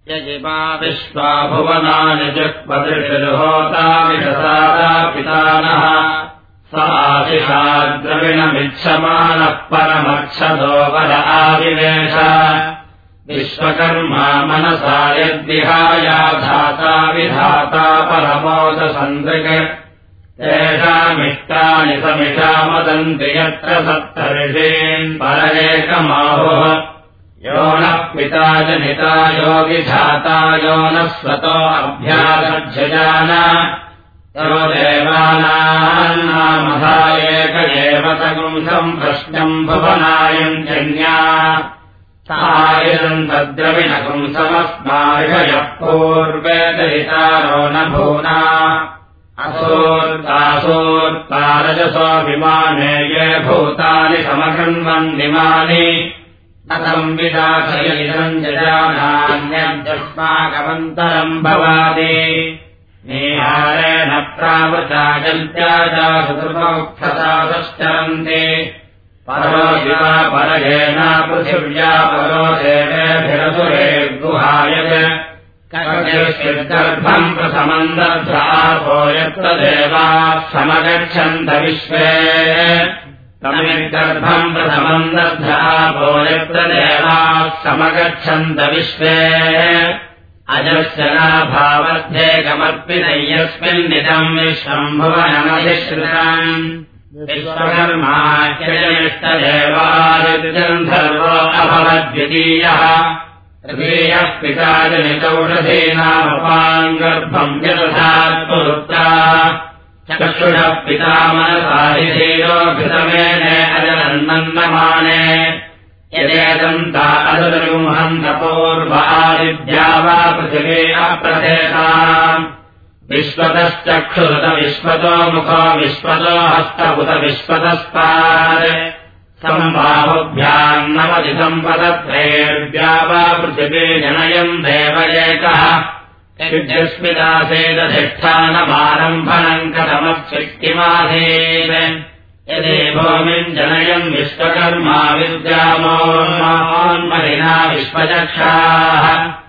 यजिमा विश्वा भुवनानि जुक्पदृशिर्होता विषसादा पितानः स आशिषाद्रविणमिच्छमानः परमक्षदो वर आविवेश विश्वकर्मा मनसा यद्विहाया धाता विधाता परमोदसन्दृक् तेषामिष्टानि समिषामदन्ति यत्र सप्तर्षीन् परमेकमाहुः यो नः पिता जनिता यो विधाता यो नः स्वतो अभ्यागच्छजान यो देवानान्नामधा एक एव तगुंसम् प्रश्नम् भुवनायम् जन्या सायम् तद्रविणपुंसमस्मार्षयः पूर्वे दहितारो न भूना असोर्तासोर्तारजसो विमाने ये भूतानि समकृन्वन्निमानि न संविदासयिदम् जजानान्यद्युष्माकमन्तरम् भवादि निहारेण प्रावृताजन्त्याजासुकृतमुक्षसादश्चरन्ति परो दिवा परयेन पृथिव्या परो देवेभिरसुरेर्गुहायत् कटिर्गर्भम् प्रथमन्दर्भो यत्र देवाः समगच्छन्त विश्वे तमिर्गर्भम् प्रथमन्दर्भो यत्र देवाः समगच्छन्त विश्वे अजस्य नाभावध्येकमर्पितै यस्मिन्निदम् विश्वम् भुवनमधिश्रितम् विश्वकर्माख्यजनिष्टदेवादिगन्धर्वो अभवद्वितीयः तृतीयः पिता जनितौषधीनामपाम् गर्भम् यदधात्पुरुत्रा चक्षुषः पिता मनसाधिधीरो घृतमेने अजनन्नन्नमाने यदेदन्ता अदृगुंहन्तपूर्वादिद्या वा पृथिवी अप्रथेताम् विश्वतश्चक्षुरुत विश्वतो मुखो विश्वतो हस्तभुत विश्वतस्तात् सम्बाहुभ्याम् नवति सम्पदत्रैर्व्या वा पृथिवी जनयम् देव एकः यद्यस्मिदासेदधिष्ठानमारम्भनम् कथमच्चित्तिमासीत् यदि भूमिम् जनयम् विश्वकर्मा विद्यामोन्महिना विश्वचक्षाः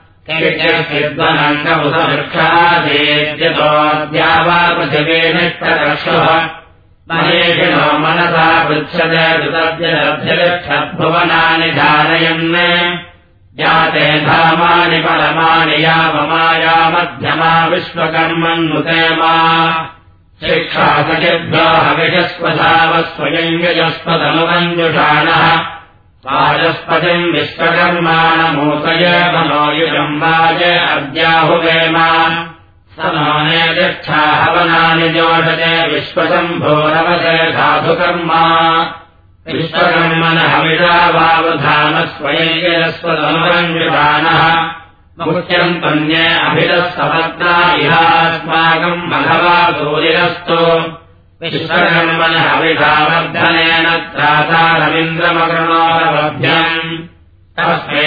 किर्जस्विद्वनङ्गमुखवृक्षादेद्यतोऽद्या वा पृथिवीनिष्टरक्षुः महेशिनो मनसा पृच्छते ऋतव्यलभ्यलक्षद्भुवनानि धारयन् जाते धामानि परमानि याममाया मध्यमा विश्वकर्मन्नुते मा शिक्षासखिभ्यो हविषस्वधावस्वयम् यजस्वतनुमञ्जुषाणः वाजस्पतिम् विश्वकर्माणमूतय मनोयुजम् वाज अद्याहुवेम स नोने तिष्ठा हवनानि जोषते विश्वशम्भोरवसे साधुकर्मा विश्वकर्मण हविषा वावधानस्वयम् यजस्वतनुमञ्जुषाणः मुख्यम् तन्ये अभितः सपत्ना इहास्माकम् मघवा सूर्यस्तु विश्वकर्मण हविषावर्धनेन त्राता रवीन्द्रमकृणोरवभ्यम् तस्मै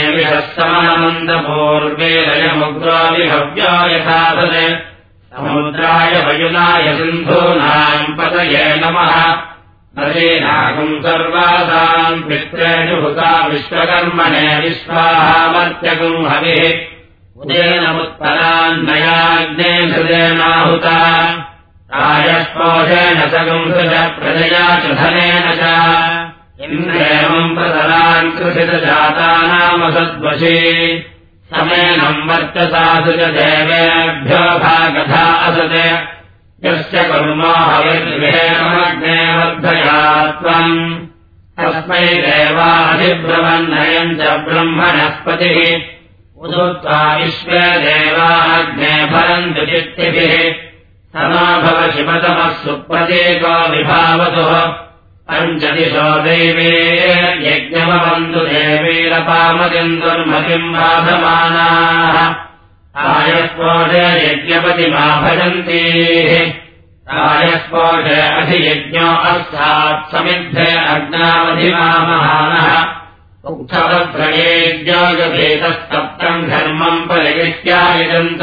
विषस्समनमन्दपूर्वेरयमुग्रो विहव्यो यथासते समुद्राय वयुनाय सिन्धूनाम् पतये नमः नदीनागम् सर्वासाम् पित्रेणुभुता विश्वकर्मणे विश्वाहामर्त्यगुम् हविः उदेनमुत्पलान्नयाग्ने हृदेनाहुता रायस्पोषेण सगुंसृज प्रजया च धनेन च इन्द्रेवम् प्रतलान् कृषितजातानामसद्वशी समेनम् वर्चसासु च देवेभ्यो भागधा असते यस्य कुर्मो हविर्विहेमग्ने वर्धया त्वम् तस्मै देवाधिब्रवन्नयम् च ब्रह्मणस्पतिः उदुत्वा विश्वे देवाग्ने भरन्तु चित्तिभिः समा भव शिवतमः सुप्रतीको विभावतुः पञ्चदिशो दैवेर्यज्ञमवन्तु देवीरपामतिम् दुर्मतिम् बाधमानाः आयस्पोषे यज्ञपतिमा भजन्तीः आयस्पोषे अधियज्ञो अस्तात् समिद्धे अग्नामधिमामहानः उक्थवभ्रयेज्ञोगभेदस्तप्तम् धर्मम् परिगृह्यायजन्त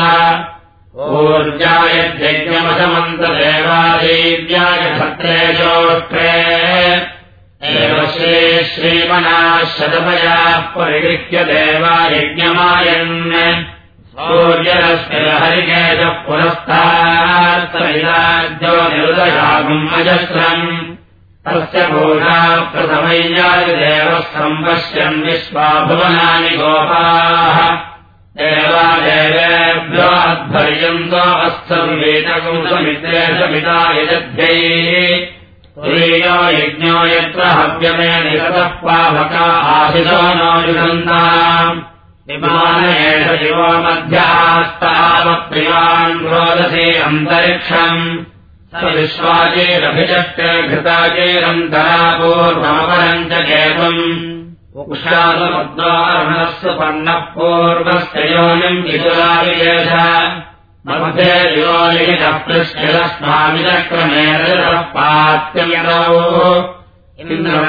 ऊर्जायज्ञमसमन्तदेवादेव्याय भद्रेजोष्ट्रे एव श्रीमनाः शतपयाः परिगृह्य देवायज्ञमायन् सूर्यरस्य हरिकेशः पुरस्तात्तमिदाद्यो निरुदशागुम् अजस्रम् तस्य भूषा प्रथमय्यादिदेवः सम्पश्यन् विश्वा भुवनानि गोपाः देवादेवेभ्यो अध्वर्यन्तो अस्सर्वेतकुंसमित्रेशमिता यजध्यै तुरीयो यज्ञो यत्र हव्यमे निरतः पावका आशिषो नो युषन्ताम् विमानयेष शिवो मध्यास्तावप्रियान् रोदसे अन्तरिक्षम् स विश्वाचेरभिचक्रे घृताचेरन्तरा पूर्वमपरम् च केतुम् उक्षासमुद्वारणस्य पन्नः पूर्वस्य योनिम् विदुराविवेश मध्ये योनिः पृष्ठिरस्माविचक्रमेरः पात्यमिरौ इन्द्रम्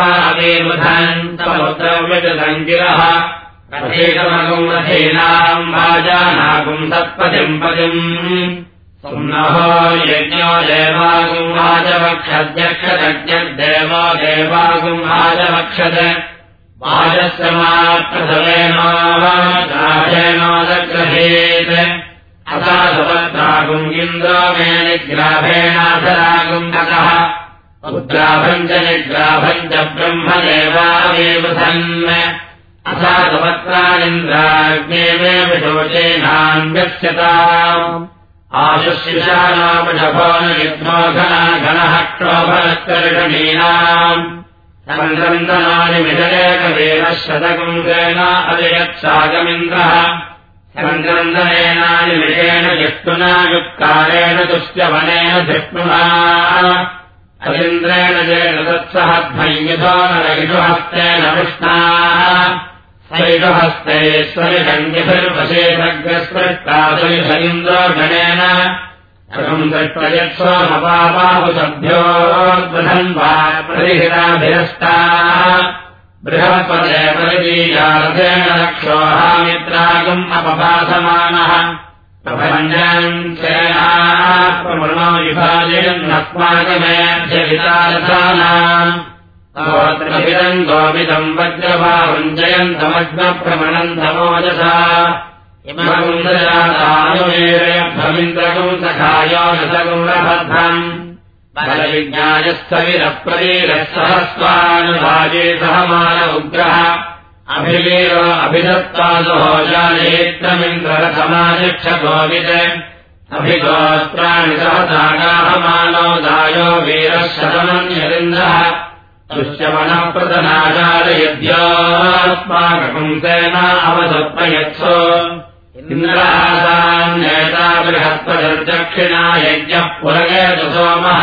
विश्वादेवधन्तमुद्रव्यजदङ्गिरः रथेकमगुम् रथेनाम् वाजानागुम् तत्पतिम् पतिम् सुम्नहो यज्ञो देवागुम् वाजवक्षद्यक्षदज्ञद्देवो देवागुम् वाजवक्षद वाजस्य मात्रसवेनोदग्रहेत् अथा सुभद्रागुम् इन्द्रो मे निग्राभेणाधरागुम् ततः उद्ग्राभम् च निग्राभम् च ब्रह्मदेवावेवधन् अथा सुभद्रानिन्द्राग्ने मे विशोचेनान्यस्यताम् आशुशिशानामशभो न युद्धो घनः क्षोभरत्कर्षणीनाम् सन्दन्दनानि मिषयेकवेनः शतकुङ्केन अजयत्सागमिन्द्रः सन्दन्दनेनानि मिषेण जिष्णुना युक्कारेण तुष्यवनेन धिष्णुना अलिन्द्रेण जेन तत्सहध्वंयुधो न रघिषुहस्तेन विष्णाः सैषुहस्ते स्वरिषङ्गिभिर्वशेषग्रस्पृष्टासुरिषगिन्द्रो गणेन अहम् दृष्टयत्स्वमपाबाहुसभ्योद्वधन्वा प्रतिहिताभिरष्टाः बृहस्पते परिदीयारथेन रक्षोहामित्रागम् अपपासमानः प्रभञ्जन् सेनाः प्रमृणो विभाजयन्नस्माकमेभ्यवितारथानाम् तवोत्रभिदम् गोमिदम् वज्रभावञ्जयन्तमग्नप्रमणन्तमोजसा इमगुम् दजातानुमेरयभ्रमिन्द्रगुम् सखायो नसगुम्रभद्रम् बलविज्ञायस्तविरप्रतीरः सहमान उग्रः अभिवीरो अभिदत्ता सुहोजानेत्रमिन्द्ररथमानिक्षगोविद अभिगोत्राणि सहतागाहमानो दायो वीरः शतमन्यरिन्द्रः दृश्यमनः प्रतनाचारयद्योऽस्माकपुंसेन अवसत्प्रयत्सो इन्द्रासान्येता बृहस्पतिर्दक्षिणा यज्ञः पुरगेतु सोमः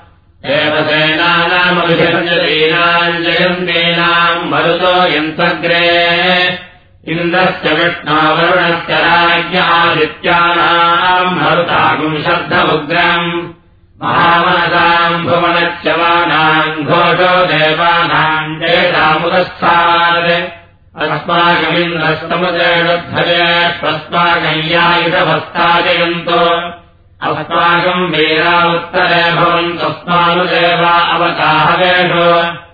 देवसेनानामभिषञ्जतीनाम् जयन्तीनाम् मरुतो यन्तग्रे इन्द्रस्य विष्णोवरुणस्य राज्ञ आदित्यानाम् मरुतागुम् शब्दमुग्रम् महामनसाम् भुवनच्यवानाम् घोषो देवानाम् जयतामुदस्थात् अस्माकमिन्द्रस्तमुदेशध्वजेष्वस्माकय्यायुधभस्ताजयन्तो अस्माकम् वीरा उत्तरे भवन्तस्मानुदेवा अवताहवेषु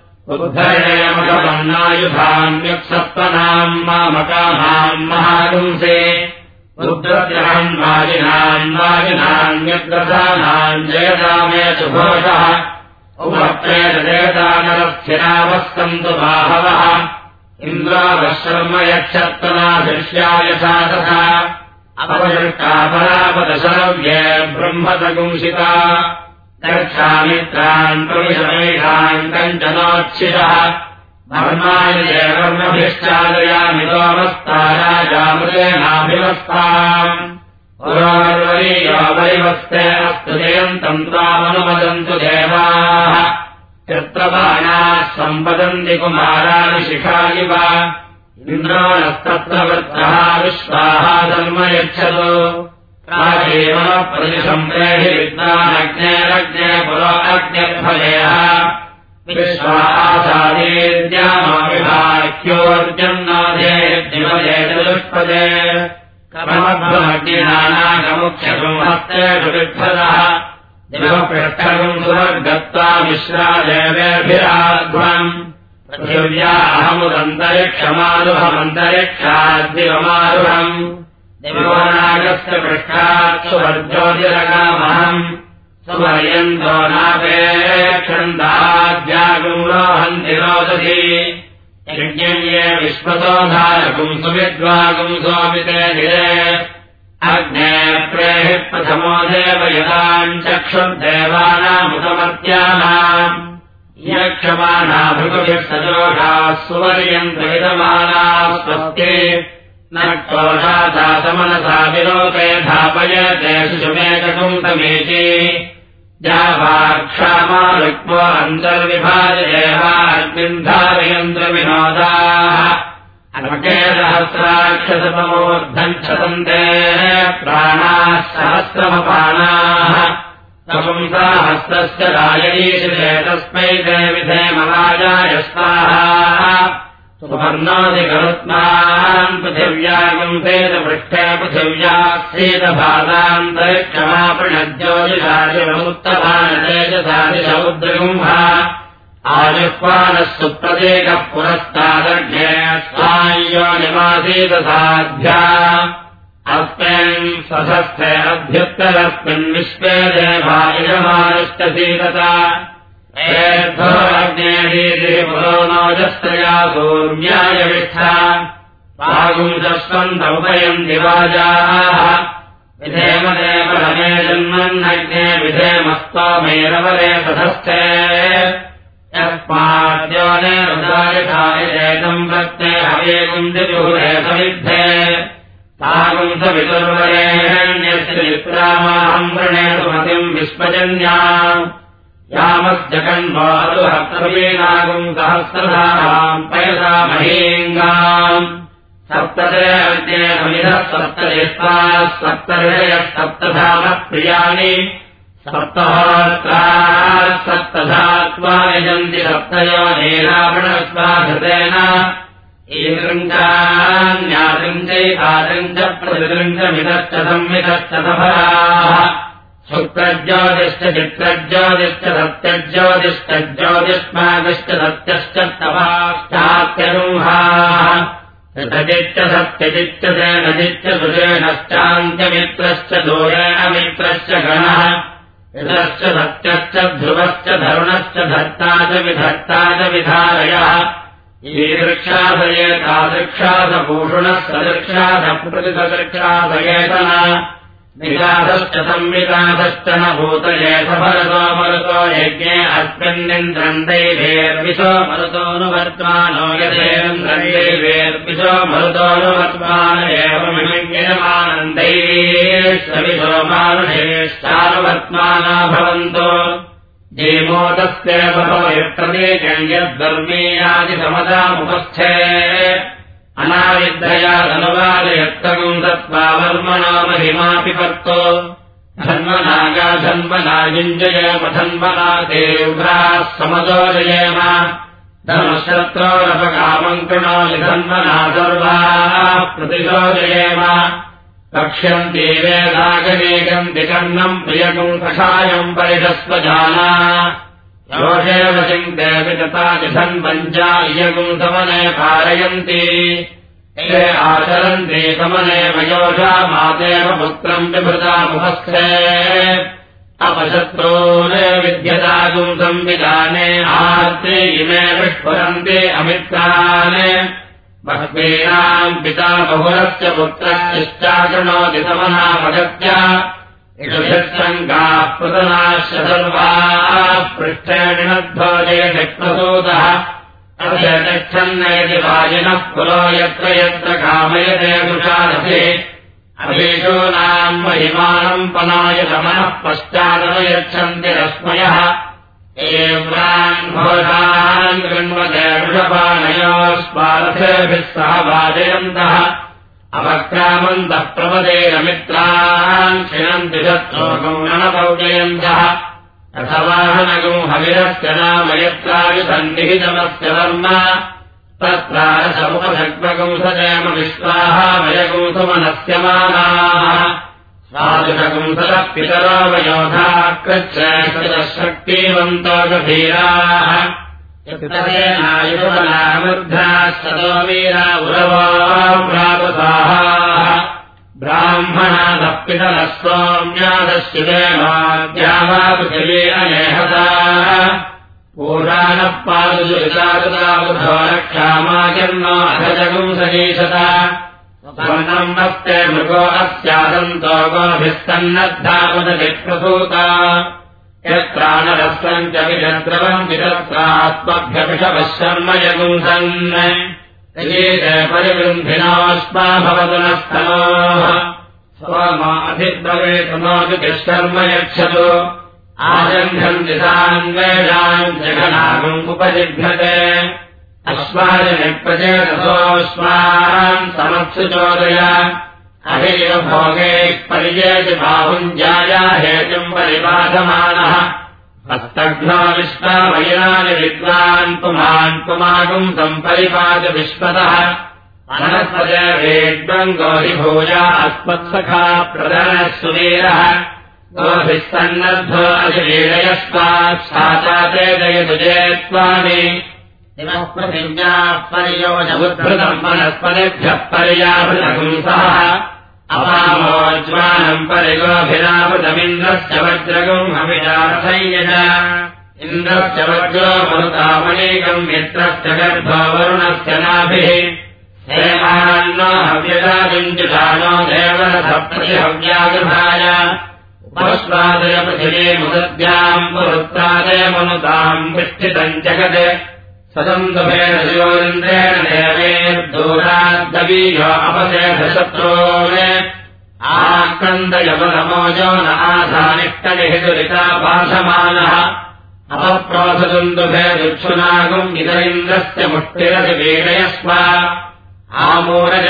उद्धरणेमकपन्नायुधान्युत्सत्त्वनाम् मामकामाम् महागुंसे रुद्रग्रहम् वाजिनान्यग्रथानाम् जयदामे सुघोषः उपप्रेत जयदानरस्थिरावस्तन्तु बाहवः इन्द्रावशर्म यच्छत्तनाभिष्याय साधसा अपदृष्टापरापदशरव्ये ब्रह्मतगुंसिता दक्षामित्रान् प्रविशमेषाम् कञ्चनोच्छिषः धर्माय देवर्मभिश्चादयामि सोमस्ताराजामृतेनाभिवस्ताम् पुरार्वरीयो वैवस्ते अस्तु जयन्तम् त्वामनुमदन्तु देवाः चित्रबाणाः सम्पदन्ति कुमाराणि शिखायिव इन्द्रो नस्तत्र वृत्रः विश्वाः धर्म यच्छतु प्राजेवः प्रतिसम्प्रेहि विद्वानग्नेरग्ने पुरो अग्निर्फलेः विश्वासादेद्यामविभाख्योर्जन्नादेर्दिवजेतुष्पदे क्रमभ्रमग्निनानाकमुख्यगुंहस्तेषु विद्धतः दिवपृष्ठगुम् सुवर्गत्वा मिश्रादेवेभिराध्वम् पृथिव्या अहमुदन्तरिक्षमारुहमन्तरिक्षाद्दिवमारुहम् दिवोनागस्य पृष्ठात् सुवर्ज्योतिरगामहम् सुवर्यन्तो नापेक्षन्दाद्यागुम् रोहन्ति रोदसी यज्ञम् ये विश्वतो धारकुम् सुविद्वागुम् सोमिते गिरे अग्ने प्रेहि प्रथमो देव यदाम् चक्षुर्देवानामुपमर्त्यानाम् यक्षमाना भृगुभिः सजोषाः सुवर्यन्तविदमानाः स्वस्ति न क्रोधादातमनसा विलोके धापयते शिशुमेककुम् तमेति जावाक्षामा रुक्मो अन्तर्विभाजयेवाग्निम् धारयन्त्रविनोदाः अनकेदहस्राक्षसमूर्धम् क्षतन्ते प्राणाः सहस्रमपानाः तपुंसाहस्रस्य राजयीशिरे तस्मै देविधे मलाजाय स्वाहा सुवर्णोऽधिकरुत्मान् पृथिव्यागम् वेदपृष्ठे पृथिव्याक्षीतभादान्तरिक्षमापृणज्योतिषाशिवमुत्तभानतेजसादिशौद्रगुम्भा आजुह्वानः सुप्रदेकः पुरस्तादर्घ्ये स्वायो निवासीत साध्या अस्मिन् सशस्थे अभ्युत्तरस्मिन् विश्वे देवा यजमानश्चसीदता पुरोनोजस्त्रया सूर्याय विष्ठा पागुंसस्वन्तमुपयन्ति वाजाः विधेम देवरमे जन्मन्नग्ने विधेमस्तोमेरवरे तथस्थे यस्माद्योनेरुदायितायेतम् प्रत्ने हवेगुञ्जजुहुरे समिद्धे पागुंसविदुर्वरेण्यस्य चित्रामाहम् वृणेतु मतिम् विश्वजन्याम् यामस्य कण्वादुहस्तवीनागुम् सहस्रधाराम् पयसा महीङ्गाम् सप्तदयः सप्तदेष्टाः सप्तहृदयः सप्तधामः प्रियाणि सप्तहोत्राः सप्तधात्वा यजन्ति सप्तयो नेरावणस्वाधृतेन ईदृञ्चान्यादृम् चैकादृम् च प्रतिदृम् च मिदश्च संविदश्च सफलाः शुक्रज्योतिश्च चित्रज्योतिश्च सत्यज्योतिश्च ज्योतिष्मागश्च सत्यश्च तपाश्चात्यगुंहाः ऋतजिच्च सत्यजिच्च सेनजिच्च सुषेणश्चान्त्यमित्रश्च दूरेण मित्रश्च गणः ऋतश्च सत्यश्च ध्रुवश्च धरुणश्च धर्ता च विधर्ता च विधारयः ईदृक्षादये तादृक्षादभूषणः सदृक्षादप्रतिसदृक्षादयेतन निगाधश्च संविगाधश्च न भूतये भरतो मरुतो यज्ञे अस्मिन्निन्द्रम् दैवेर्विशो मरुतोऽनुवर्त्मानो यथेन्द्रम् दैवेर्विशो मरुतोऽनुवर्त्मान एवमिमम् यजमानम् दैवेश्वविशो मानुषेश्चानुवर्त्माना भवन्तो जेमोदस्य भवयप्रदेशम् यद्वर्मीयादिसमदामुपस्थे अनाविद्धयादनुवादयत्तगुम् दत्त्वा वर्मणो महिमापि पर्तो धन्वनागा धन्वनायुञ्जयेम धन्वना देव्राः समदोजयेम धनुशत्रोरपकामम् कृणोति धन्वना सर्वाः प्रतिशोजयेम रक्ष्यन्ति वेदागमेकन्ति कर्णम् प्रियगुम् कषायम् परिषस्वजाना योषेव चिन्ते विततानि धन्वञ्चा इयगुम् समने कारयन्ति ये आचरन्ति समनेव योषा मातेव पुत्रम् विभृता मुहस्थे अपशत्रून् विद्यतागुम् संविधाने आर्ते इमे विस्फुरन्ति अमित्रान् बह्वीनाम् पिता बहुरस्य पुत्रश्चाकृणोति समनापगत्य इषुभित्सङ्गाः पृतनाश्च सर्वाः पृष्ठेणिनध्वजयशक्प्रसूतः अभ्यतिष्ठन्नयति वाजिनः पुरो यत्र यत्र कामयते दुषारथे अभीषूनाम् महिमानम् पनाय समनः पश्चादनुयच्छन्ति रश्मयः एव्रान् घोषान् गृण्वते वृषपानयोस्पारथेभिः सह वाजयन्तः अपक्रामन्तः प्रपदेरमित्रान् क्षिणन्ति शत्रोगम् रणपौजयन्तः रथवाहनगुम् हविरस्य नाम यत्रायुसन्निहितमस्य वर्म तत्रारसमुपसग्मगुम् सजयम विश्वाहामयगुम् सुमनस्य मानाः स्वादुषगुंसलः पितरो वयोधाः कृच्छ्रेष्ठः शक्तिवन्तो गभीराः यत्तदेनायुवनामृद्धाः सतो वीरा उरवो भ्रातुसाहाः ब्राह्मणादः पितरः सोम्यादस्य देवाद्या वा पृथिवी अनेहता पूषाणः पादुजुरितादुताबुधो रक्षामाचर्णो अधजगुं सजीषता वर्णम् वस्ते मृगो अस्यादन्तो गोभिस्तन्नद्धामुदजिप्रसूता यत्राणरस्वम् च विजद्रवम् विदत्रात्मभ्यपिषवः शर्म यगुंसन् यजेते परिवृन्धिनोऽस्मा भवतु नस्तनोः सोमा अधिब्रवेतु नोऽतिशर्म यच्छतु आजह्नन्ति सान्वेषाम् जघनागम् उपजिघ्नते अस्माजनिप्रचेतसोऽस्मान् समत्सु चोदय अहिव भोगैः पर्येति बाहुञ्जाया हेतुम् परिबाधमानः हस्तघ्नो विश्वामयिनानि विद्वान् पुमान् पुमागुम् सम्परिपाद विश्वतः अनस्पदे वेद्वम् गोरिभूया अस्मत्सखा प्रदनः सुवीरः गोभिः सन्नद्धो अजिवीरयस्तात् साचाते दयतु जेत्वानि इमः प्रतिज्ञाः पर्योजमुद्धृतम् वनस्पतिभ्यः पर्याभृतगुंसः अपामोज्वानम् परिगोभिरावृतमिन्द्रस्य वज्रगुम् हविजारसंयज इन्द्रस्य वज्रो मरुतामणीकम् मित्रस्य गर्भो वरुणस्य नाभिः हेमान्नो हव्यजाजुञ्जुषाणो देवरसप्रतिहव्यागृहाय उपस्वादय पृथिवीमुदद्याम् पुरुत्रादय मनुताम् विष्ठितम् जगत् सदन्तभेदयोरिन्द्रेण देवेर्दूराद्दवीयो अपसेधशत्रोन् आक्रन्दयवनमोजो न आधानिष्टनिहितुरिता भाषमानः अपप्रोधदुन्दुभेदुक्षुनागुम् इदरिन्द्रस्य मुष्टिरधिवीडयस्व आमूरज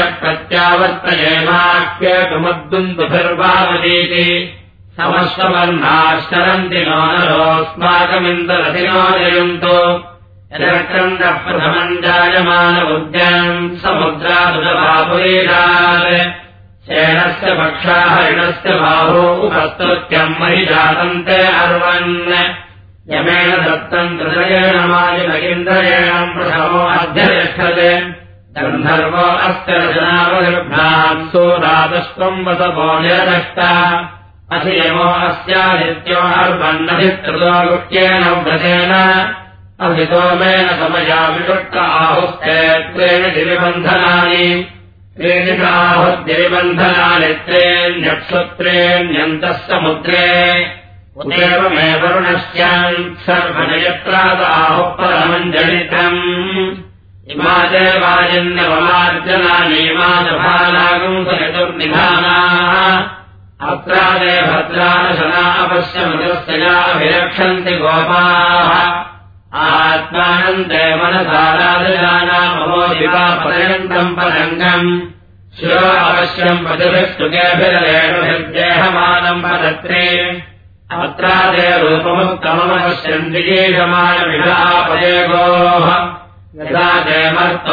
प्रत्यावर्तयेमाख्येतुमद्दुन्दुभिर्वावतीति समश्ववर्णाश्चरन्ति नो नरोऽस्माकमिन्द्ररथिनो जयन्तु यदक्रन्दः प्रथमम् जायमान उद्याम् समुद्रादुदभापुरीरात् शेनस्य पक्षा हरिणस्य बाहो उपस्तुत्यम् महिजातम् ते अर्वन् यमेन दत्तम् त्रिजयेण मायिनगिन्द्रयेण प्रथमो अध्यतिष्ठते गन्धर्वो अस्य रचनावगर्भात् सोदातस्त्वम् वसवो निरदष्टा असियमो अस्यादित्यो अर्वन्नधिकृतो गुह्येन व्रतेन अभितोमेन समया विषुट्ट आहुस्ते त्रेण गिरिबन्धनानि त्रीणिकाहुद्गिरिबन्धनानि त्रेण्यक्षुत्रेण्यन्तः समुद्रे उदेवमे वरुणस्याम् सर्वनयत्राद आहुः परमञ्जलितम् इमा देवायन्यवमार्जनानि इमादभानागुम् सचतुर्निधानाः अत्रादे भद्राशना अपश्यमदस्ययाभिरक्षन्ति गोपाः आत्मानन्दे मनसारादयानामो दिवापदयन्तम् पदङ्गम् शिरो अवश्यम् पतिभिस्तुकेभिरेणुभिर्देहमानम् पदत्रे अत्रादे रूपमुत्तममवश्यम् दिगीषमाणविषापदेगोः यदा ते मर्तो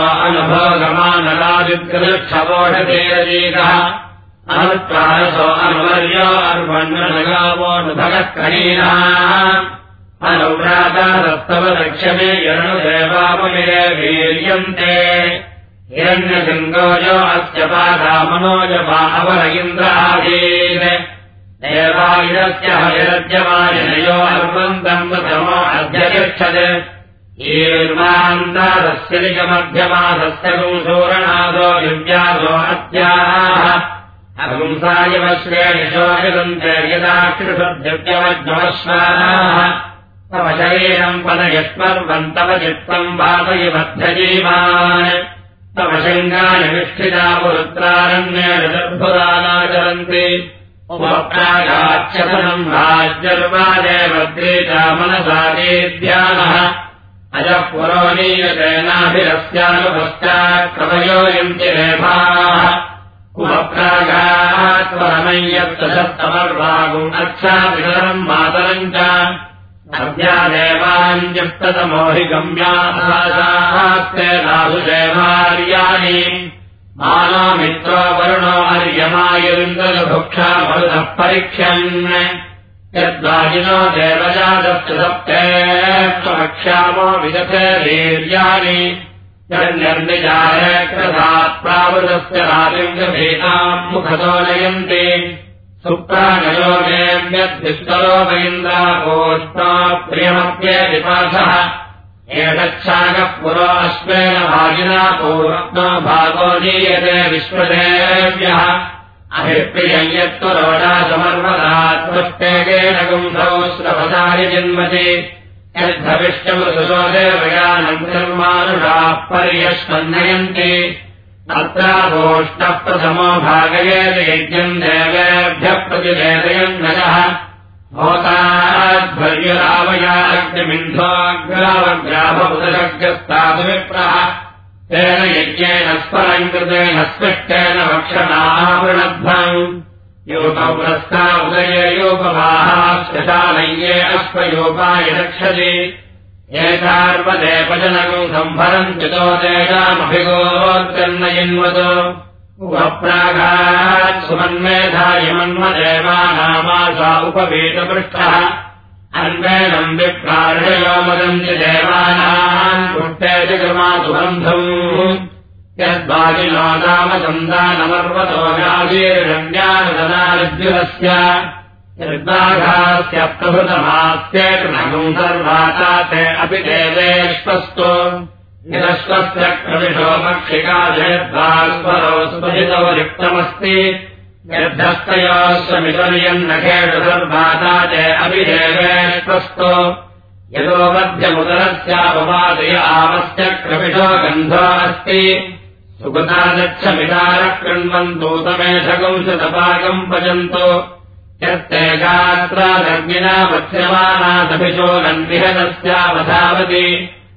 अनुभोगमानलादिग्रक्षवोषतेरजीकः अनुत्वारसो अनुवर्यो अर्वन्नगावोऽनुभगत्करीणाः अनुव्रातादस्तव लक्ष्यमे यरणुदेवापमिरे वीर्यन्ते हिरण्यसिंहोजो अस्य पादामनोजपा अवर इन्द्रादीन् देवायुरस्य हरिरज्यमायनयो अर्वन्तम् प्रथमो अध्यतिष्ठत् ईर्वान्तादस्य निगमध्यमादस्य गुंसूरणादो दिव्यादो अत्याः अगुंसायवश्रेणिशोऽयदन्ते यदाकृषद्दिव्यवज्ञवश्वानाः तव शरीरम् पदयत्पर्वन्तव चित्तम् वातयिबद्धजीवान् तव शृङ्गानि विष्ठिता पुरुत्रारण्येन दर्भुदानाचरन्ति उपप्रागाच्छसनम् राज्यर्वादे भद्रेता मनसादेद्यानः अजः पुरोनीयतेनाभिरस्यानुपश्चात्कवयोयन्ति रेफाः उपप्रागात्वरमय्यत्तमर्वागुम् अच्छाभितरम् मातरम् च अद्या देवाञ्जुक्ततमो हि गम्यास्ते रासुदेवार्याणि मानो मित्रो वरुणो अर्यमायुरिन्द्रभुक्षा मरुतः परीक्ष्यन् यद्वाजिनो देवजातस्य सप्ते त्वमक्ष्यामो विदथे वीर्याणि निर्निजारकृतात् प्रावृतस्य रातिम् गभीताम् मुखतो नयन्ति सुप्राणयो मेऽभ्यद्भिस्तरोपैन्द्रापोष्णा प्रियमप्येतिपासः एतच्छाकः पुरो अश्वेन भागिना पूर्वो भागो दीयते विश्वदेव्यः अभिप्रियम् यत्त्वरोडा समर्वदात्मष्टेकेन गुंसौ श्रवसारि जन्मति यद्धविष्टमृतुलो देवयानम् धर्मानुषाः पर्यश्वन्नयन्ति अत्रापोष्णः प्रथमो भागयेत यज्ञम् देवेभ्यः प्रतिवेदयन् नजः भोताग्निमिन्धोऽग्रावग्राभमुदशग्रस्तादुविप्रः तेन यज्ञेन स्फलम् कृतेन स्पष्टेन वक्षणावृणध्वम् योपव्रस्ता उदये योपवाहाश्चालये अश्वयोपाय रक्षति एतार्वदेपजनकम् सम्भरन्त्युतो तेषामभिगोत्कन्नयन्वतो उपप्राघात् सुमन्मेधायमन्मदेवानामासा उपवीतपृष्ठः अन्वेनम् विप्रार्षयो मदन्ति देवानाम् पुष्टे जगमातु बन्धुम् यद्वाजिनो नाम सन्दानमर्वतो गाधीर्षण्यानुदनार्जुनस्य यद्वाघास्य प्रभृतमास्येतनगुम् सर्वाता ते अपि देवेष्वस्तो निरश्वस्य क्रमिषो मक्षिका जयद्वास्वरो स्पजितो रिक्तमस्ति यद्धस्तयोश्वमितर्यन्नखेषु सर्वाता ते अपि देवेष्वस्तो यतो मध्यमुदरस्यापवादय आवस्य क्रमिषो गन्धो अस्ति सुगतादच्छमिदारः कृण्वन्तो तमेषगुंशतपाकम् पचन्तो यत्ते गात्रादग्निना वत्स्यमानादभिशो नन्विहदस्यावधावति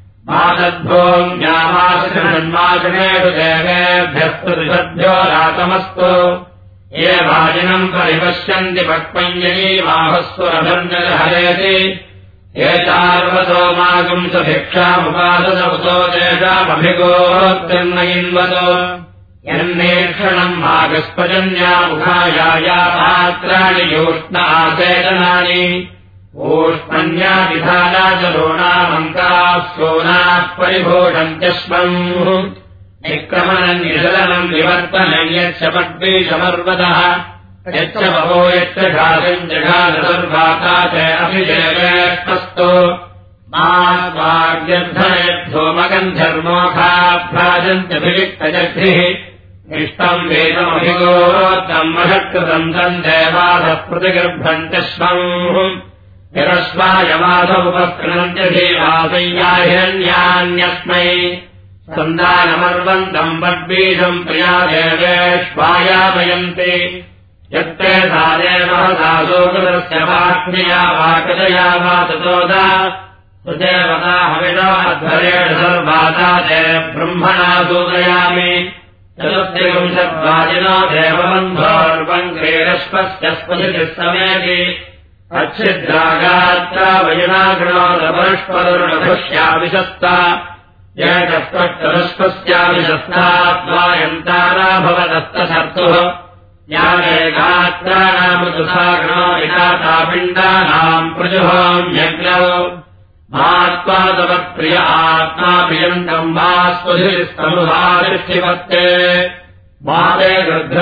मातद्भोम्यामासृषण्मासनेषु देवेभ्यस्तुषद्भ्यो रातमस्तु ये भाजिनम् परिपश्यन्ति पक्वञ्जलीमाहस्वरभञ्जहरेति ये चार्वतो मागुंसभिक्षामुपासदवतो तेषामभिगोत्कर्णयिन्वतो यन्नेक्षणम् मागस्पजन्यामुखाया पात्राणि योष्णासेचनानि ऊष्मन्याविधाना च रोणामङ्काः सोनाः परिभूषन्त्यश्वम् निक्रमणम् निशलनम् विवर्तनम् यच्च पद्वीशमर्वतः यच्च बहो यच्च घासम् जघासर्वाता च अभिदेवेष्टस्तो मास्वाग्यद्धनयद्धूमगन्धर्मोखाभ्राजन्त्यभिविक्तजग्भिः इष्टम् वेदमभिगोत्तम् महत्कृतम् तम् देवासः प्रतिगर्भन्त्यश्वम् हिरस्वायवास उपस्कृणन्त्य धीवासय्याहिरण्यान्यस्मै सन्दानमर्वन्तम् वद्बीजम् प्रिया देवेष्वायामयन्ति यत्ते सा देवहसासोकृतस्य वाक्निया वाकजया वा ततोदा सुदेवता हविषाध्वरेण सर्वाता ते ब्रह्मणा सूदयामि चतुर्दिवंशद्वाजिनो देवबन्धोर्वम् क्रीडश्वस्य स्पतिः समेति अच्छिद्रागात्रा वयनागृणोदपरस्परुणधुष्याविशस्ता येकस्पष्टरुष्पस्याविशस्ता द्वायन्तारा भवदस्तसर्तुः ज्ञाने गात्राणामृतुसागृणो विधातापिण्डानाम् प्रजुहोम्यग्नौ मात्वा तवत्प्रिय आत्मा प्रियन्तम् मा स्वधिस्तमुहादिष्टिपत्ते माते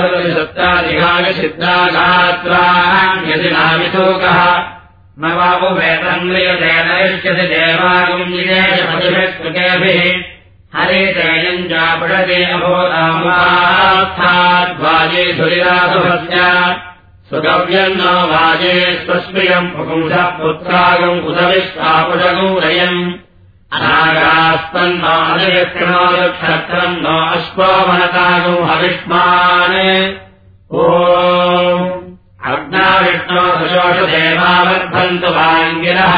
गृद्धरदिशत्तादिघानिषिद्धागात्राण्यदिनामिथोकः न वापुवेतम् म्रियतेन इष्यति देवागुञ्जिनेशपतिभिः हरितेयम् चापडति अभोदामुखास्थाद्वाजे धुरिरासुभस्य सुगव्यम् नो वाजे स्वस्मियम् पुपुंसः पुत्रागम् उदविश्वापुषगौरयम् अनागास्तन्नो अधिविष्णो क्षत्रम् नो अश्वमनतागौ हविष्मान् ओ अग्नाविष्णो सुशोषदेवावर्धन्तु वाङ्गिरः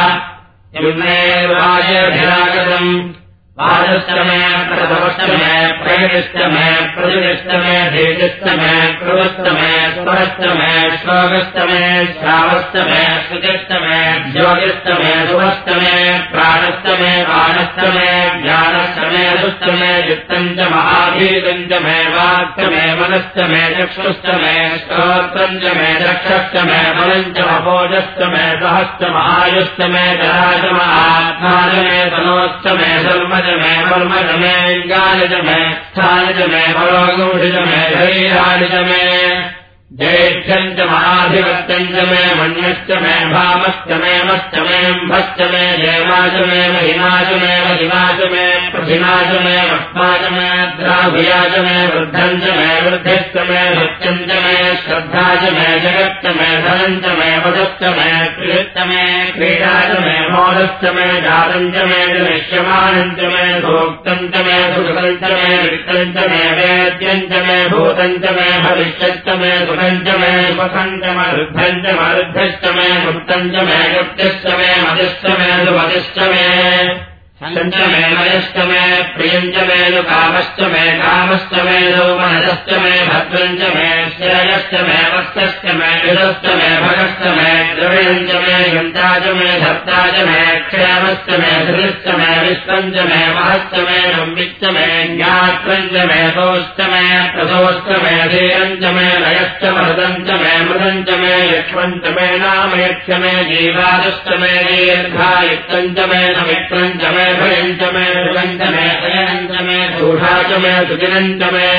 इम्नेर्वाजेभिरागतम् वाजश्च मे प्रथमश्च मे प्रयतिश्च मे प्रतिष्ठ मे धीतिश्च मे कृवश्च मे स्वरस्तमे श्लोकस्तमे श्रावस्तमे श्रुतिस्तमे ज्योतिस्तमे शुभस्तमे प्राणस्तमे बाणस्तमे ज्ञानस्तमे सुस्तमे चित्तम् च महाभीतम् च मे वाक्यमे मनस्तमे चक्षुस्तमे श्रोत्रम् च मे चक्षस्तमे बलम् च अपोजस्तमे सहस्तमायुस्तमे जराजमात्माजमे तनोस्तमे धर्मजमे कर्मजमे ज्ञानजमे स्थानजमे परोगुषिजमे धैर्यानिजमे जैष्ठ्यम् च महाधिपत्यम् च मे मन्यश्च मे भामश्च मे मश्च मेऽम्भश्च मे देवाच मे महिमाच मे महिमाच मे प्रथिनाच मे वक्माच मे द्राभियाच मे वृद्धम् च मे वृद्धिश्च मे सत्यम् च मे श्रद्धा च मे जगच्च मे धनम् च मे वधश्च मे क्रीडश्च मे क्रीडा च मे मोदश्च मे जातम् च मे जनिष्यमानम् च मे भोक्तम् च मे सुखम् च मे वित्तम् च मे वेद्यम् च मे भूतम् च मे भविष्यच्च मे सुखम् च मे सुखम् च मे वृद्धम् च वृद्धश्च मे गुप्तम् च मे गुप्तश्च मे मदिश्च मे सुमदिश्च मे सञ्च मे मयश्च मे प्रियम् च मे कामश्च मे कामश्च मे मनसश्च मे भद्रम् च मे श्रेयश्च मे वत्सश्च मे विदश्च मे भगश्च मे द्रविणम् च मे गन्ता च मे धर्ता च मे क्षेमश्च मे धृश्च मे विश्वम् च मे महश्च मे संविच्च मे ज्ञात्रम् च मे दोश्च मे प्रदोश्च मे धीरम् च मे लयश्च मृदम् च मे मृदम् च मे यक्ष्मम् च मे नामयक्ष मे जीवादश्च मे दीर्घायुक्तम् च मे नमित्रम् च मे भयम् च मे सुखम् च मे शयनम् च मे दूषा च मे सुदिनम् च मे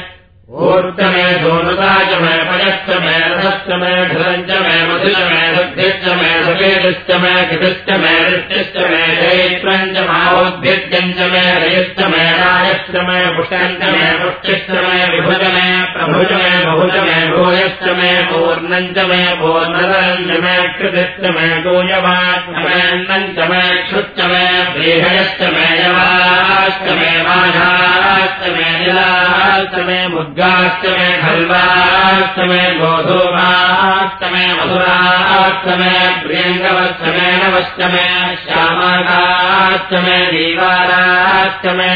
ऊर्च मे दोनता च मे पयश्च मे रथश्च मे धृतम् च मे मधुश्च मे दग्धिश्च मे सकेतश्च मे कृतिश्च मे दृष्टिश्च मे जयित्रम् च मावोद्भिद्यम् च मे रयश्च मे रायश्च मे पुष्टम् च मे पुष्टिश्च मे विभुज मे प्रभुज मे बहुज मे भूयश्च मे पूर्णम् च मे पूर्णतरम् च मे कृतिश्च मे गोयवाच्च मे अन्नम् च मे क्षुच्च मे प्रीहयश्च मे यवाश्च मे माघाश्च मे जलाश्च मे मुद्गाश्च मे खल्वाश्च मे गोधूमाश्च मे मधुराश्च मे प्रियङ्गवश्च मे नवश्च मे श्यामाकाश्च मे दीवाराश्च मे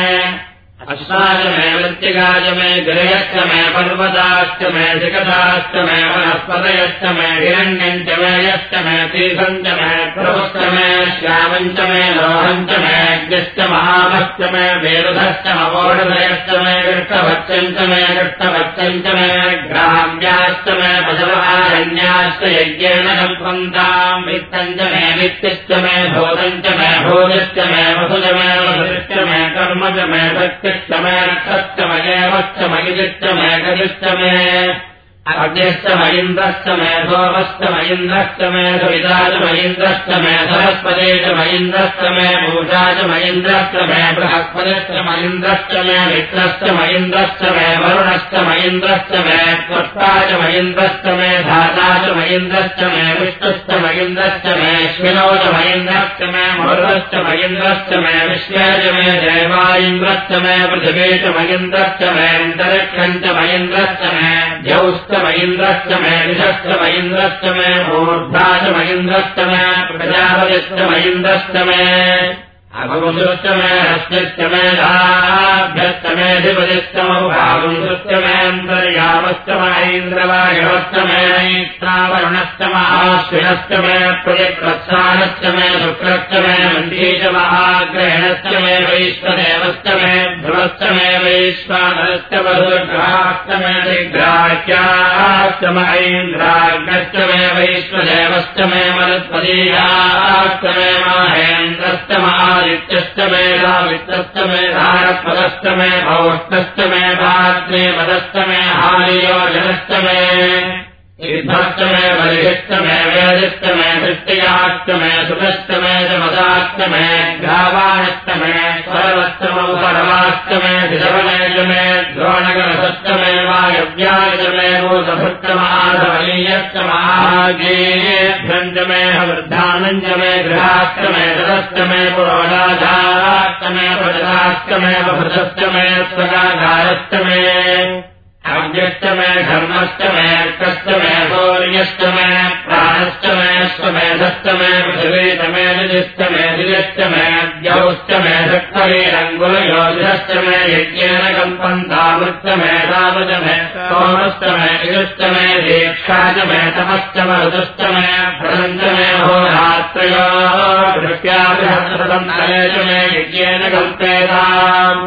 अश्वाच मे वृत्तिकाच मे गिरयश्च मे पर्वताश्च मे शिखराश्च मे वनस्पतयश्च मे हिरण्यम् च मे यश्च मे तीर्थम् च मे प्रभुश्च मे श्यामम् च मे लोहम् च मे अग्निश्च महाभश्च मे वेरुधश्च मवोढधयश्च मे कृष्णभक्षम् च मे कृष्णभक्षम् च मे ग्राम्याश्च मे पशवहारण्याश्च यज्ञेन कल्पन्ताम् वित्तम् च मे वित्तिश्च मे भूतम् च मे भोजश्च मे वसुज मे वसुश्च मे कर्म च मे भक्तिश्च मे रक्षश्च मयेवश्च मयिजिश्च मे गजिश्च मे अग्निश्च मयिन्द्रश्च मे सोमश्च मयिन्द्रश्च मे सविता च मयिन्द्रश्च मे सरस्वती च मयिन्द्रश्च मे पूषा च मयिन्द्रश्च मे बृहस्पतिश्च मयिन्द्रश्च मे मित्रश्च मयिन्द्रश्च मे वरुणश्च मयिन्द्रश्च मे त्वष्टा च मयिन्द्रश्च मे धाता च मयिन्द्रश्च मे विष्णुश्च मयिन्द्रश्च मे अश्विनो च मयिन्द्रश्च मे मरुतश्च मयिन्द्रश्च मे विश्वे च मे देवाइन्द्रश्च मे पृथिवी च मयिन्द्रश्च मे अन्तरिक्षम् च मयिन्द्रश्च मे द्यौश्च मयिन्द्रश्च मे दिशश्च मयिन्द्रश्च मे मूर्धा च मयिन्द्रश्च मे प्रजापतिश्च मयिन्द्रश्च मे अगुंसुश्च मे हस्तिश्च मे दाभ्यश्च मेऽधिपतिश्च महुभागुंसुश्च मे अन्तर्यामश्च महेन्द्रवायुश्च मे नैत्रावरुणश्च महाश्विनश्च मे प्रयक्रत्सानश्च मे शुक्रश्च मे मन्त्री च महाग्रहणश्च मे वैश्वदेवश्च मे ध्रुवश्च मे वैश्वानरश्च वधुर्ग्रहाश्च मे दिग्राह्याश्च महेन्द्राग्रश्च मे वैश्वदेवश्च मे मरुत्पदीयाश्च मे माहेन्द्रश्च आदित्यश्च मे रावित्रश्च मे धारपदश्च मे भौष्टश्च मे भात्रे पदश्च मे हारियोजनश्च मे ईर्धश्च मे बलिश्च मे वेदिश्च मे दृष्टियाश्च मे सुतश्च मे जमदाश्च मे ग्रावाणश्च मे स्वरवश्च मौपरवाश्च मे धिजवनश्च मे द्रोणगणश्च मे वायव्याय च मे भूतभृश्च महाधवलीयश्च महागेभ्यम् च मे वृद्धानम् च मे गृहाश्च मे ततश्च मे पुरोडाधाश्च मे प्रजलाश्च मे बभृतश्च मे स्वगाधारश्च मे अग्निश्च मे धर्मश्च मे अर्कश्च मे शौर्यश्च मे प्राणश्च मे श्वमेधश्च मे पृथिवीश्च मे निधिश्च मे धिजश्च मे द्यौश्च मे शक्तवीरङ्गुलयोधिश्च मे यज्ञेन कल्पन्तामृश्च मे रामच मे सोमश्च मे युश्च मे दीक्षा च मे तमश्च मरुतश्च मे भ्रदञ्च मे होरात्रयो दृष्ट्याभिहस्तदन्तरे च मे यज्ञेन कल्पेताम्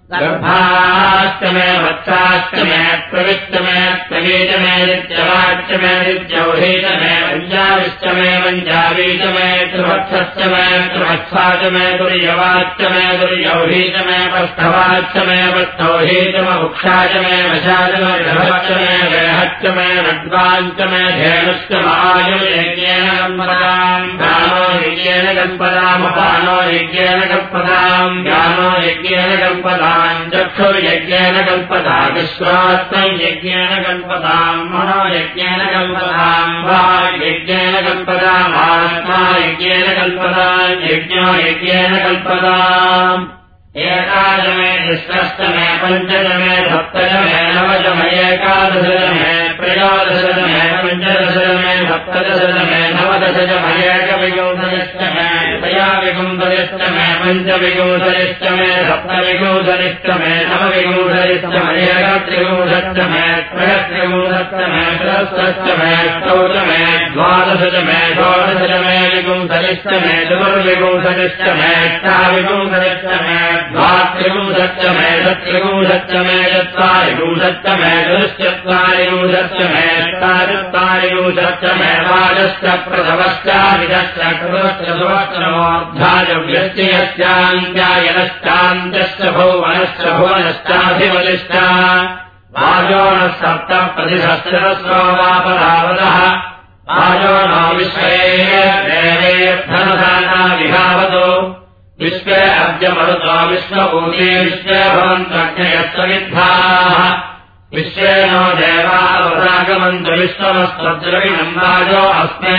गर्भाश्च मे वत्साश्च मे प्रविश्च मे प्रवीच मे नित्यवाच्च मे नित्यौहीच मे पञ्जाविश्च मे पञ्जावीच मे त्रिवत्सश्च मे त्रिवत्सा च मे तुर्यवाच्च मे तुर्यौहीच मे पस्थवाच्च मे पस्थौहीच मे मुक्षा च मे वशा च मे ऋभश्च मे वेहश्च मे रड्वाञ्च मे धेनुश्च महायं यज्ञेन कल्पताम् ज्ञानो यज्ञेन कल्पतामुपानो यज्ञेन कल्पताम् ज्ञानो यज्ञेन कल्पताम् चक्षुर्यज्ञेन कल्पता विश्वात्मं यज्ञेन कल्पताम् मनो यज्ञेन कल्पताम् वाग्यज्ञेन कल्पताम् आत्मा यज्ञेन कल्पताम् यज्ञो यज्ञेन कल्पताम् एकादशमे दशमे पञ्चदशमे सप्तदशमे नवदशमे एकादशदशमे त्रयोदशदशमे पञ्चदशदशमे सप्तदशदशमे नवदशदशमे एकविंशतिष्टमे त्रयाविंशतिष्टमे पञ्चविंशतिष्टमे सप्तविंशतिष्टमे नवविंशतिष्टमे एकत्रिंशत्तमे त्रयत्रिंशत्तमे सहस्रष्टमे अष्टौतमे द्वादशतमे षोडशतमे विंशतिष्टमे चतुर्विंशतिष्टमे अष्टाविंशतिष्टमे द्वात्रिंशत्तमे षट्त्रिंशत्तमे चत्वारिंशत्तमे चतुश्चत्वारिंशत्तमे अष्टाचत्वारिंशत्तमे द्वादश्च प्रथमश्चाभिधश्च कृतश्च सुवस्त्रमोऽर्धायव्यश्च यस्यान्त्यायनश्चान्त्यश्च भुवनश्च भुवनश्चाधिपतिश्च वाजोनः सप्तप्रतिसहस्रस्रो वापरावतः वाजोनो विश्वे देवेऽर्थनधाना विभावतो विश्वे अद्य मरुतो विश्वभूते विश्वे भवन्तज्ञयस्वविद्धाः विश्वे नो देवावरागमन्तु विश्वमस्त्वद्रविणम् वाजो अस्मे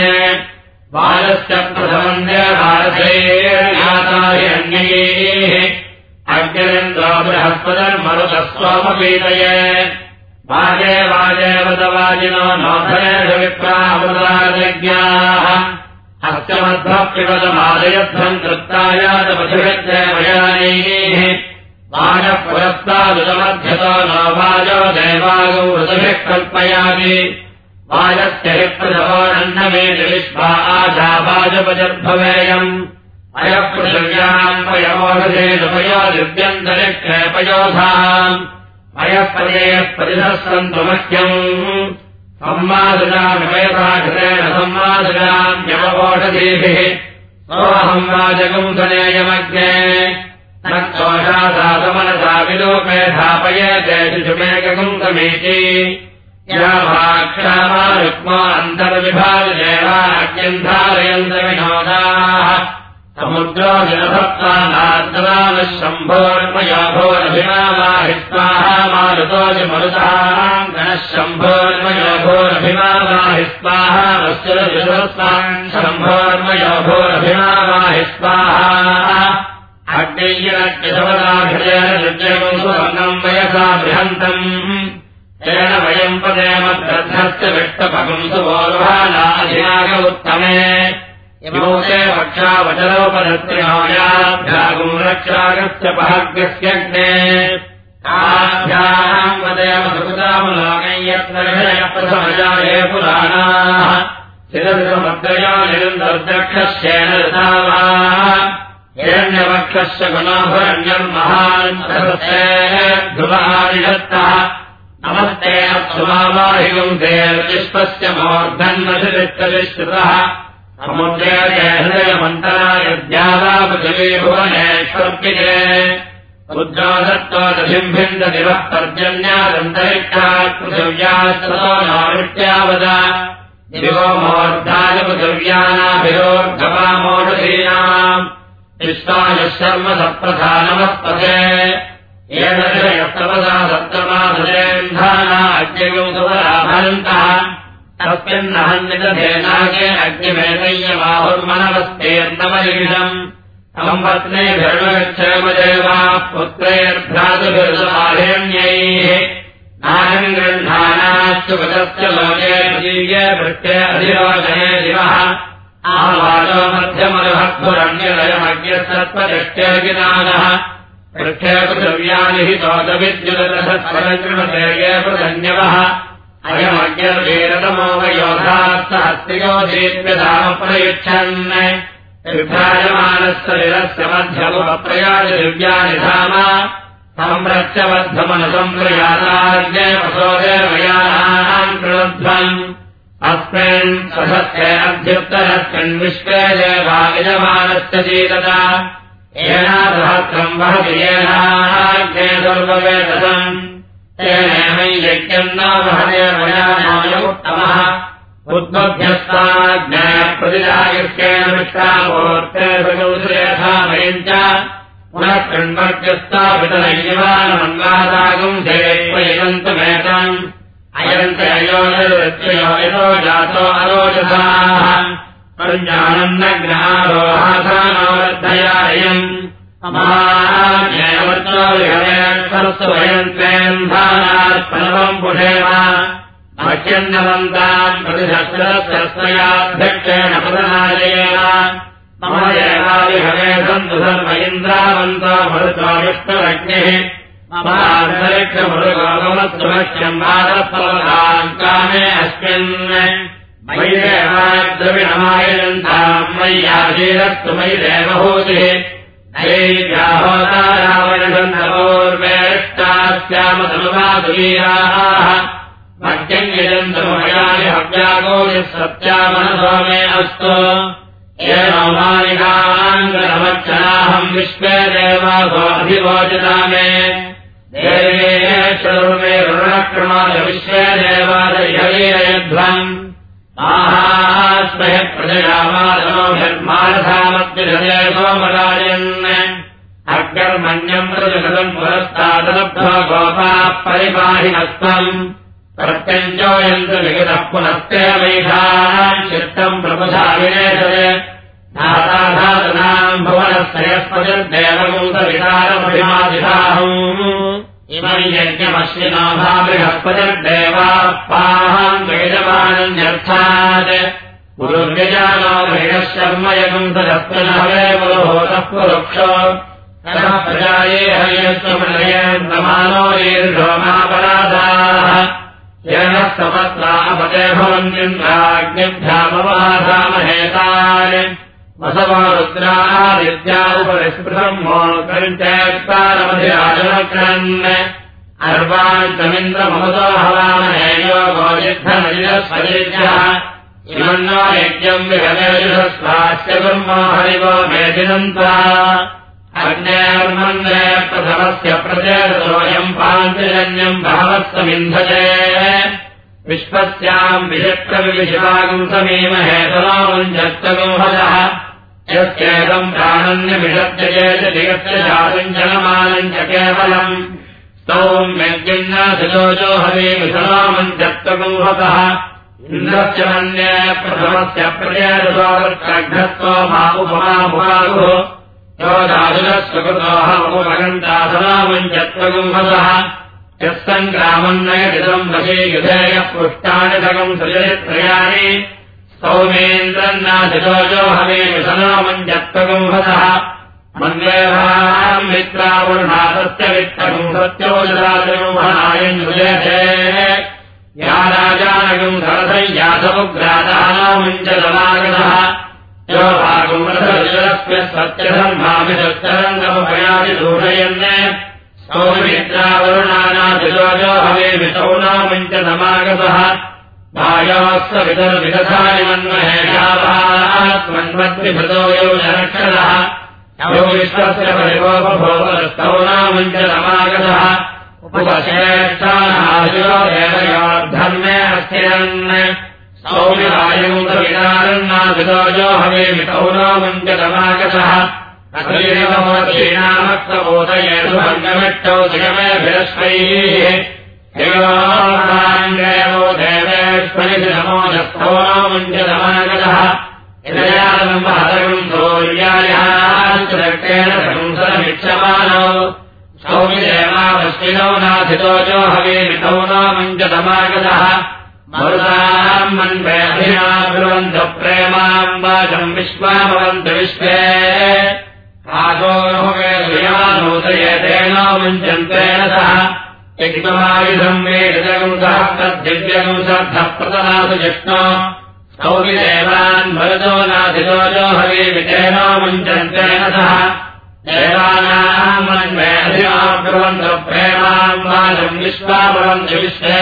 वाजस्य प्रथमम् देवारथैर्याताहि अन्यैः अग्निरिन्द्रो बृहस्पतिर्मरुतः सोमपीतये वाजे वाजेवतवाजिनो नोधनेषु विप्रामृताजज्ञाः हस्तमध्वपिबदमादयध्वम् कृत्तायातपथिभिर्देवयानैः वाजपुरस्तादुतमध्यतो नो वाजो देवागौ ऋतुभिः कल्पयामि वाजस्य हि प्रथमोऽन्नमेति विश्वा आशा वाजपजर्भवेयम् अयपृथिव्याम् पयोषधेषुपयो दिव्यन्तरिक्षे पयोधाम् अयःपदेयः परिधः सन्तु मह्यम् संवादनामिवयसाघृतेन संवादनाम् यमवोषधीभिः सोऽहम् वाजगुंसनेयमग्ने न कोशासासमनसा विलोके धापयेते शिशुमेकगुंसमीति या भाक्षामा रुक्मा अन्तर्विभागदेवाज्ञन्धारयन्त विनोदाः समुद्रो जनभक्तानार्दनानः शम्भोर्मयो भोरभिमावाहिस्वाहा मारुतोऽसि मरुताम् गणः शम्भोर्मयो भोरभिमावाहिस्वाहा वस्त्रविश्वस्वान् शम्भोर्मयो भोरभिमावाहिस्वाहा अग्नेयज्ञसवदाभिजयन रुद्रमम् सुवर्णम् वयसा बृहन्तम् तेन वयम् पदेम श्रद्धस्य विष्टपगम् सुवोर्भानाधिनाग उत्तमे यमोते वक्षावचरोपधत्रिणोयाभ्यागुम् रक्षागस्य पहाग्रस्यग्ने आभ्याम् वदेम सुकृतामुलोकम् यत्र विषयप्रथमजाये पुराणाः शिरसमद्रयो निरुन्दर्दक्षस्येन ऋतावा हिरण्यवक्षस्य गुणोभरण्यम् महान् ध्रुवारिषत्तः नमस्ते अप्सुमावाहिगुंसेर्विश्वस्य मूर्धन्मधिरिक्तविश्रुतः समुद्रे हृदयमन्तरायद्यावापृथिवी भुवनेश्वर्पिते रुद्रो दत्तो दधिम्भिन्ददिवः पर्जन्यादन्तरिक्षात् पृथिव्यास्ततो नावृत्यावद दिवो मूर्धाय पृथिव्यानाभिरोर्गवामोषधीनाम् विश्वायुः शर्म सप्रधानमस्पते येन यस्तपदा सप्तमाधरेन्धाना अग्निगौतवराभरन्तः तस्मिन्नहन्निदधेनागे अग्निमेतय्यमाहुर्मनवस्तेर्नवलिषम् सम्पत्नेभिर्वगच्छेमदेवाः पुत्रैर्भ्रातुभिर्समाहिरण्यैः आयम् गृह्णानास्तु गतस्य लोके प्रतीये भृत्ये अधिरोचने दिवः आवादो मध्यमरुहत्पुरण्यलयमज्ञसत्पदृष्ट्यर्गिनादः पृष्ठे पृथिव्यानि हि तोदविद्युदसत्परकृणते ये पृथन्यवः अयमज्ञर्वीरतमो वयोधास्तहस्तियो दीप्यधामप्रयुच्छन् विभ्राजमानस्य निरस्य मध्यमुपप्रयाज दिव्यानि धाम संप्रत्यबद्धमनुसम्प्रयाताज्ञे वसोदेवयानाम् कृणध्वम् अस्मिन् सधत्ते अभ्युत्तरस्मिन् विश्वे देवा यजमानस्य जीतता येनासहस्रम् वहति येनाज्ञे दुर्गवेदसम् तेनेमै यज्ञम् न वहते मयानाय उत्तमः उद्बभ्यस्ताज्ञे प्रतिजायुष्येण विश्रामोर्ते सगौश्रेयथामयम् च पुनः कृण्वत्यस्तापितनैवानमन्वादागम् देवयन्तमेतम् अयम् च अयोनिर्वृत्तयो यतो जातो अरोचसाः प्रज्ञानम् न ज्ञारोहासानोवर्धयायम् अमाज्ञेयवर्तो विहरेत्सरस्तु वयन्त्वेन्धानात्पनवम् पुषेम मह्यन्नवन्ताम् प्रतिशस्त्रस्याध्यक्षेण प्रदनाजयेन मम देवादिहरे सन्तु सर्व इन्द्रावन्तो मरुतो विष्णुरग्निः ममान्तरिक्षमरुगोपमस्तु मह्यम् भारपर्वताम् कामे अस्मिन् मयि देवाद्रविणमायजन्ताम् मय्याधीरस्तु मयि देवहूतिः नैर्याहोतारावणगन्धवोर्वेष्टास्यामतनुवादुवीराः मह्यम् यजन्तमयानि हव्यागो यः सत्यामनसो मे अस्तु येनो मानिकाङ्गनमच्छनाहम् विश्वे देवासो अधिवोचता मे देवेश्वरुमे ऋणक्रमाय विश्वे देवादयध्वम् माहास्मः प्रजयामादनोभिर्मारथामद्विधये सोमराजन् अग्निर्मन्यम् प्रजगतम् पुरस्तादलब्ध्वा गोपाः परिपाहिनस्त्वम् प्रत्यञ्चोयन्तु विगतः पुनस्ते वैधाम् चित्तम् प्रबुधा विनेशते धाताधातनाम् भुवनस्य यस्पतिर्देवभूतविकारमभिमादिधाहम् इमम् यज्ञमश्विनो भा बृहस्पतिर्देवाः पाहम् वेदमानन्यर्थात् पुरुर्यजानो मृगः शर्मयगम् तदस्मिनहवे पुरुहोतः पुरुक्षो ततः प्रजाये हयस्वमनयन्तमानो ईर्षो महापराधाः येन समत्रा अपते भवन्त्यन्त्राग्निभ्यामवहासामहेतान् वसवो रुद्रादित्या उपरिस्पृतम् मोकरिञ्चेत्तारमधिराजनक्रन् अर्वान्तमिन्द्रममतो हवामहे योगो युद्धनजिरस्वजित्यः इमन्नो यज्ञम् विहवेजुषस्वास्य ब्रह्मो हरिवो मेदिनन्त्वा अग्नेर्मन्त्रे प्रथमस्य प्रचेतोऽयम् पाञ्चजन्यम् बहवत्समिन्धते विश्वस्याम् विषक्रविशिवागम् समीमहे तनोमुञ्जत्तगुंहतः यस्येदम् प्राणन्यमिषत्यजेत जगस्य जातम् जनमानम् च केवलम् स्तौम्यज्ञन्नाथिजोजो हवेमि तनोमुञ्जत्तगुंहतः इन्द्रस्य मन्ये प्रथमस्य प्रचेतसोऽग्रस्तो मा उपमामुपागुः यो दाशुरस्वकृतोऽहमुपगन्तासनामुञ्जत्वगुंहतः यः सङ्ग्रामन्नयदिदम् वशे युधेयः पृष्टानि सगम् सृजरित्रयाणि सौमेन्द्रन्नाधिजोजो हवेमि सनामुञ्जत्वगुंहतः मन्वेभाम् मित्रावरुणासस्य वित्तगुम् सत्योजराजगुंहनायञ्जुलेथे या राजानगुम् सरसञ्जातमुग्रादानामुञ्जलमागतः यो भागुमरस्म्य सत्यधर्माभिषरङ्गमुपयादि दूषयन् सौमित्रावरुणानाधिजोजो हवेमि सौनामुञ्चनमागतः भायोस्व विदर्विदधानि मन्महे यावात्मन्वद्विभृतो यो जनक्षरः यो विश्वस्य परिवोपभोगस्तौनामुञ्चनमागतः उपशेष्ठानाशो देवयोर्धर्मे अस्थिरन् सौम्यवायुमुदविदारन्नाभिदोजो हवेमि सौनामुञ्चनमागतः अग्निरमोदीनामक्तबोधयेषु भङ्गमिष्टौ जगमेभिरश्वैः देवो देवेश्वरिति नमोजस्थौनामुञ्चनमागतः इदयानम् हरगम् सौर्यायाश्चेण संसरमिक्षमाणौ सौमिदेवावश्विनौ नाथितोजो हवीमितौ नो मुञ्चतमागतः मरुताम् मन्वे अधिना ब्रुवन्तु प्रेमाम् वाचम् विश्वामवन्तु विश्वे आशोनुभवेदयानोदयेतेन मुञ्चन्तेन सह यज्ञमायुधम् वेदजगम् सह तद्दिव्यगम् सद्धः प्रतनासु जिष्णो सौमिदेवान् मरुतो नाथितोजो हवीमितेन मुञ्चन्तेन सह देवानाम् मन्वे अधिना ब्रुवन्तु प्रेमाम् वाचम् विश्वामवन्तु विश्वे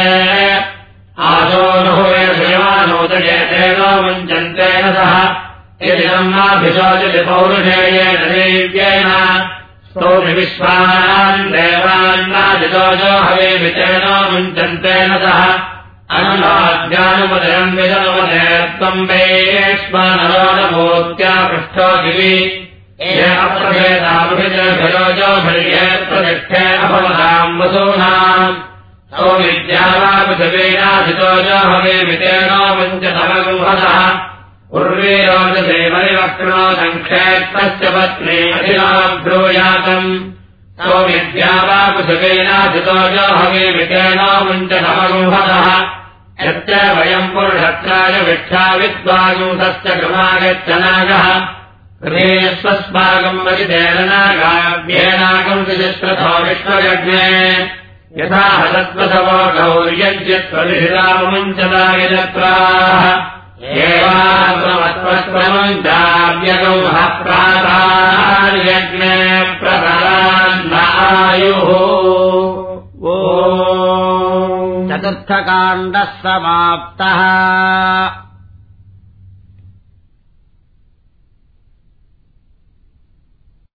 आशोनुभवेदयानोदयेतेन मुञ्चन्तेन सह यदिदम्माभिशोचति पौरुषेयेन देव्येन स्तोभिविश्वान् देवान्नादितोजो हवीमितेन मुञ्चन्तेन सह अनुनाद्यानुपदयम् विदनुपदे त्वम् वेश्मानरोणमूर्त्या पृष्ठो दिवि ये अप्रभेदाभिजभिरोजोभिर्ये प्रतिष्ठे अभवताम् वसूनाम् सौविद्यावापृथिवीनाधितोजो हवीमितेन मुञ्चतमगुंहतः उर्वीरोजसे परिवक्त्रो सङ्क्षेत्रस्य पत्नी अधिनाब्रूयातम् सौविद्यावापृथिवीनाधितोजो हवीमितेन मुञ्चतमगुंहतः यच्च वयम् पुरुषत्राय विक्षाविद्वागुंसस्य कृमागच्छनागः गृहेष्वस्माकम् वरितेन नागाव्येनागम् तिजस्रथो विश्वयज्ञे यथा हतत्वसवो गौर्यज्यत्वविधिराममुञ्चदायजत्राः एवात्मवत्वस्त्रमुञ्चाव्यगौः प्रातार्यज्ञे प्रतरान्नायुः चतुर्थकाण्डः समाप्तः।